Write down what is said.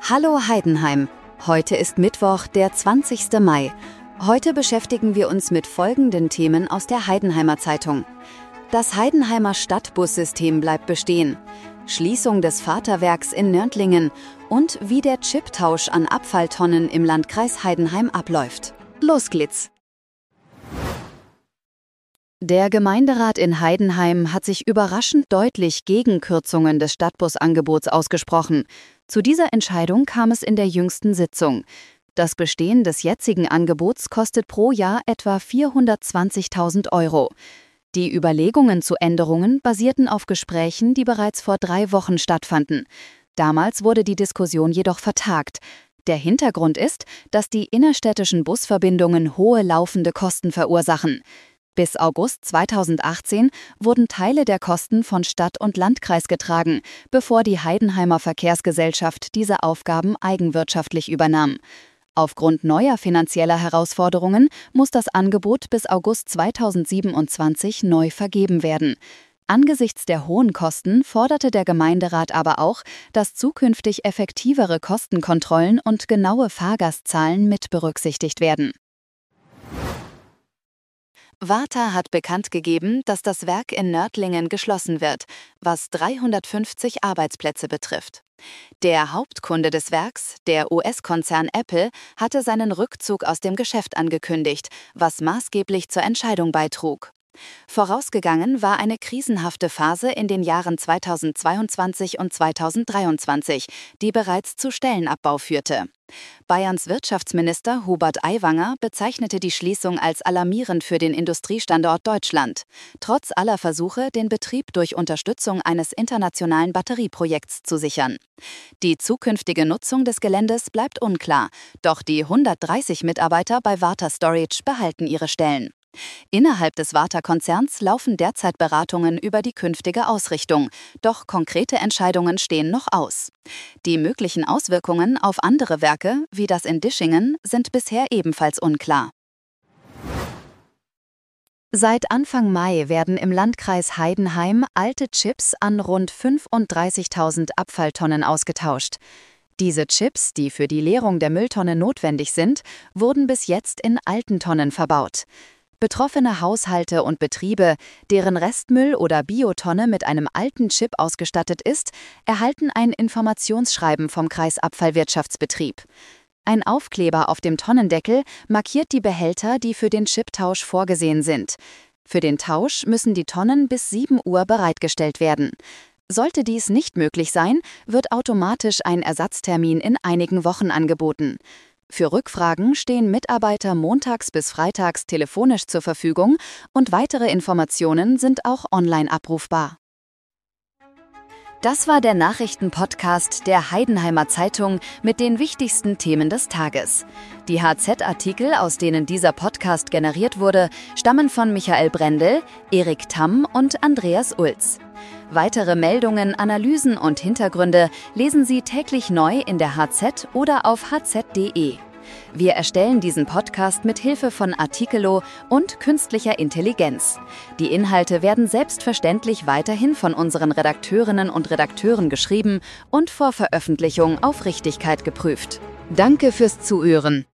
Hallo Heidenheim, heute ist Mittwoch, der 20. Mai. Heute beschäftigen wir uns mit folgenden Themen aus der Heidenheimer Zeitung. Das Heidenheimer Stadtbussystem bleibt bestehen. Schließung des Vaterwerks in Nördlingen und wie der Chiptausch an Abfalltonnen im Landkreis Heidenheim abläuft. Los geht's! Der Gemeinderat in Heidenheim hat sich überraschend deutlich gegen Kürzungen des Stadtbusangebots ausgesprochen. Zu dieser Entscheidung kam es in der jüngsten Sitzung. Das Bestehen des jetzigen Angebots kostet pro Jahr etwa 420.000 €. Die Überlegungen zu Änderungen basierten auf Gesprächen, die bereits vor 3 Wochen stattfanden. Damals wurde die Diskussion jedoch vertagt. Der Hintergrund ist, dass die innerstädtischen Busverbindungen hohe laufende Kosten verursachen. Bis August 2018 wurden Teile der Kosten von Stadt und Landkreis getragen, bevor die Heidenheimer Verkehrsgesellschaft diese Aufgaben eigenwirtschaftlich übernahm. Aufgrund neuer finanzieller Herausforderungen muss das Angebot bis August 2027 neu vergeben werden. Angesichts der hohen Kosten forderte der Gemeinderat aber auch, dass zukünftig effektivere Kostenkontrollen und genaue Fahrgastzahlen mit berücksichtigt werden. Varta hat bekannt gegeben, dass das Werk in Nördlingen geschlossen wird, was 350 Arbeitsplätze betrifft. Der Hauptkunde des Werks, der US-Konzern Apple, hatte seinen Rückzug aus dem Geschäft angekündigt, was maßgeblich zur Entscheidung beitrug. Vorausgegangen war eine krisenhafte Phase in den Jahren 2022 und 2023, die bereits zu Stellenabbau führte. Bayerns Wirtschaftsminister Hubert Aiwanger bezeichnete die Schließung als alarmierend für den Industriestandort Deutschland, trotz aller Versuche, den Betrieb durch Unterstützung eines internationalen Batterieprojekts zu sichern. Die zukünftige Nutzung des Geländes bleibt unklar, doch die 130 Mitarbeiter bei Varta Storage behalten ihre Stellen. Innerhalb des Varta-Konzerns laufen derzeit Beratungen über die künftige Ausrichtung, doch konkrete Entscheidungen stehen noch aus. Die möglichen Auswirkungen auf andere Werke, wie das in Dischingen, sind bisher ebenfalls unklar. Seit Anfang Mai werden im Landkreis Heidenheim alte Chips an rund 35.000 Abfalltonnen ausgetauscht. Diese Chips, die für die Leerung der Mülltonne notwendig sind, wurden bis jetzt in alten Tonnen verbaut. Betroffene Haushalte und Betriebe, deren Restmüll oder Biotonne mit einem alten Chip ausgestattet ist, erhalten ein Informationsschreiben vom Kreisabfallwirtschaftsbetrieb. Ein Aufkleber auf dem Tonnendeckel markiert die Behälter, die für den Chiptausch vorgesehen sind. Für den Tausch müssen die Tonnen bis 7 Uhr bereitgestellt werden. Sollte dies nicht möglich sein, wird automatisch ein Ersatztermin in einigen Wochen angeboten. Für Rückfragen stehen Mitarbeiter montags bis freitags telefonisch zur Verfügung und weitere Informationen sind auch online abrufbar. Das war der Nachrichtenpodcast der Heidenheimer Zeitung mit den wichtigsten Themen des Tages. Die HZ-Artikel, aus denen dieser Podcast generiert wurde, stammen von Michael Brendel, Erik Tamm und Andreas Ulz. Weitere Meldungen, Analysen und Hintergründe lesen Sie täglich neu in der HZ oder auf hz.de. Wir erstellen diesen Podcast mit Hilfe von Artikelo und künstlicher Intelligenz. Die Inhalte werden selbstverständlich weiterhin von unseren Redakteurinnen und Redakteuren geschrieben und vor Veröffentlichung auf Richtigkeit geprüft. Danke fürs Zuhören.